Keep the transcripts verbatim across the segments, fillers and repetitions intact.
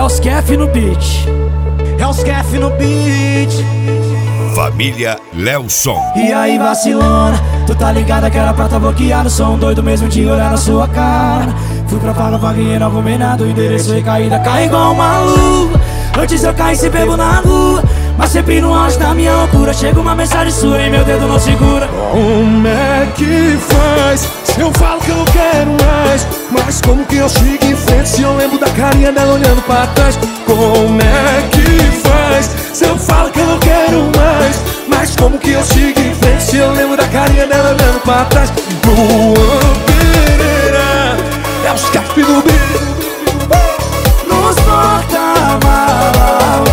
os Kef no beat. É os Kef no beat. Família Lelson. E aí, vacilona, tu tá ligada que era pra tá bloqueado. Sou um doido mesmo de olhar na sua cara. Fui pra faga, vaguinha, não arrumei nada. O endereço foi caída, cai igual uma luva. Antes eu caí se bebo na rua, mas sempre no auge da minha loucura chega uma mensagem sua e meu dedo não segura. Como é que faz se eu falo que eu não quero mais? Mas como que eu sigo em frente se eu lembro da carinha dela olhando pra trás? Como é que faz se eu falo que eu não quero mais? Mas como que eu sigo em frente se eu lembro da carinha dela olhando pra trás? Luan Pereira, é os Kef no beat. Nos porta-malas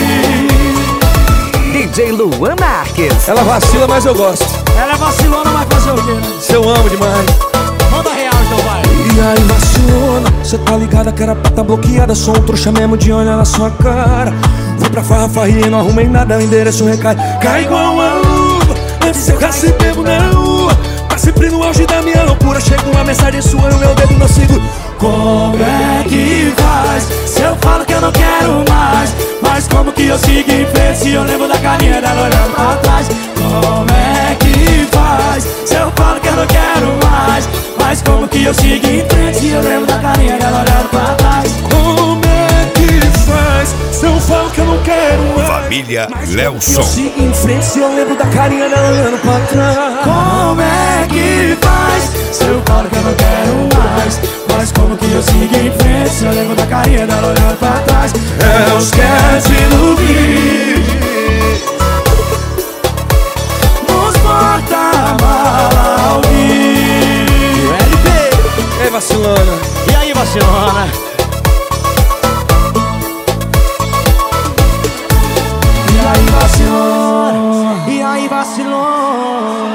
D J Luan Marques. Ela vacila, mas eu gosto. ela é vacilona, mas fazer o quê, né? Se eu amo demais. Manda real então, vai. E aí, vacilona, cê tá ligada que era pra tá bloqueada. Sou um trouxa mesmo de olhar na sua cara. Fui pra farra, farrinha, não arrumei nada. O endereço recai, cai igual uma luva. Antes eu se bebo na rua, tá sempre no auge da minha loucura. Chega uma mensagem sua e o meu dedo não segura. Como é que faz se eu falo que eu não quero mais? Mas como que eu sigo em frente se eu lembro da carinha dela olhando pra trás? Como é que faz se eu falo que eu não quero mais? Mas como que eu sigo em frente se eu lembro da carinha dela olhando pra trás? Como é que faz se eu falo que eu não quero mais? Família Mas como que Lelson. eu sigo em frente se eu lembro da carinha dela olhando pra trás? Como é que faz se eu falo que eu não quero mais? Mas como que eu sigo em frente se eu lembro da carinha dela olhando pra trás? É os Kef no beat. Nos porta-malas ao vivo. L P. Ei, vacilona. E aí, vacilona? E aí, vacilona? E aí, vacilona?